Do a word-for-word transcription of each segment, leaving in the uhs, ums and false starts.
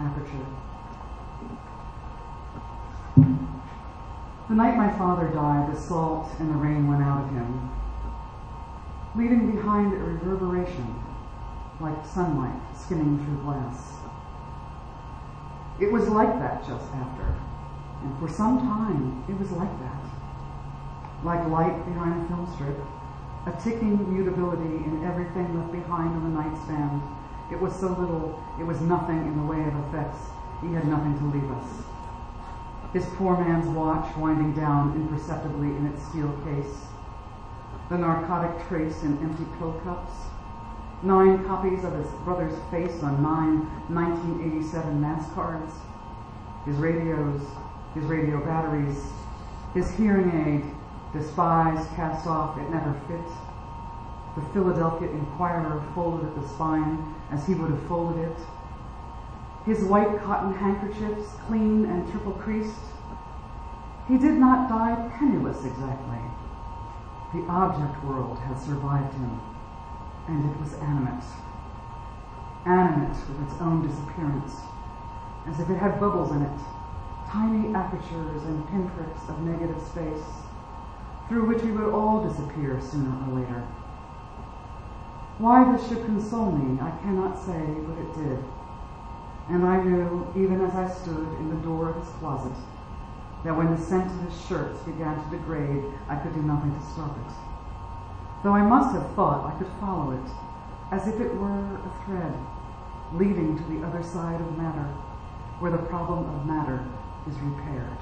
aperture. The night my father died, the salt and the rain went out of him, leaving behind a reverberation like sunlight skimming through glass. It was like that just after, and for some time it was like that. Like light behind a film strip, a ticking mutability in everything left behind on the nightstand. It was so little, it was nothing in the way of effects. He had nothing to leave us. His poor man's watch winding down imperceptibly in its steel case. The narcotic trace in empty pill cups. Nine copies of his brother's face on nine nineteen eighty-seven mass cards. His radios, his radio batteries, his hearing aid, despised, cast off, it never fit. The Philadelphia Inquirer folded at the spine as he would have folded it. His white cotton handkerchiefs, clean and triple creased. He did not die penniless exactly. The object world had survived him, and it was animate. Animate with its own disappearance, as if it had bubbles in it, tiny apertures and pinpricks of negative space, through which we would all disappear sooner or later. Why this should console me, I cannot say, but it did. And I knew, even as I stood in the door of his closet, that when the scent of his shirts began to degrade, I could do nothing to stop it. Though I must have thought I could follow it, as if it were a thread leading to the other side of matter, where the problem of matter is repaired.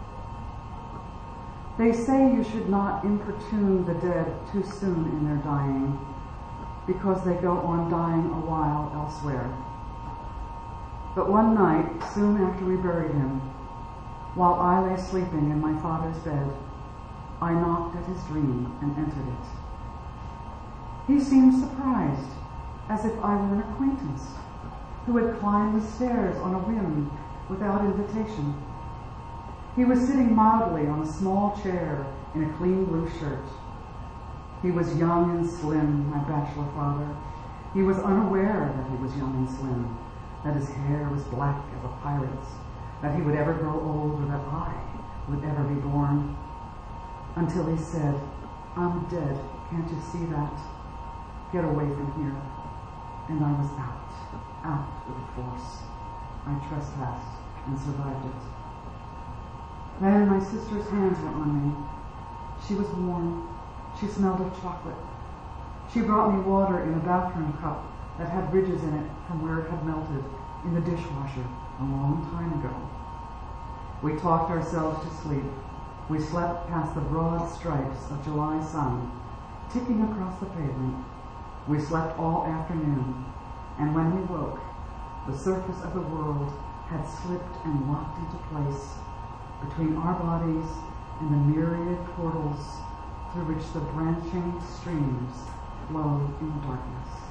They say you should not importune the dead too soon in their dying, because they go on dying a while elsewhere. But one night, soon after we buried him, while I lay sleeping in my father's bed, I knocked at his dream and entered it. He seemed surprised, as if I were an acquaintance who had climbed the stairs on a whim without invitation. He was sitting mildly on a small chair in a clean blue shirt. He was young and slim, my bachelor father. He was unaware that he was young and slim, that his hair was black as a pirate's, that he would ever grow old or that I would ever be born, until he said, "I'm dead, can't you see that? Get away from here." And I was out, out with force. I trespassed and survived it. Then my sister's hands were on me. She was warm. She smelled of chocolate. She brought me water in a bathroom cup that had ridges in it from where it had melted in the dishwasher a long time ago. We talked ourselves to sleep. We slept past the broad stripes of July sun ticking across the pavement. We slept all afternoon, and when we woke, the surface of the world had slipped and locked into place between our bodies and the myriad portals through which the branching streams flowed in the darkness.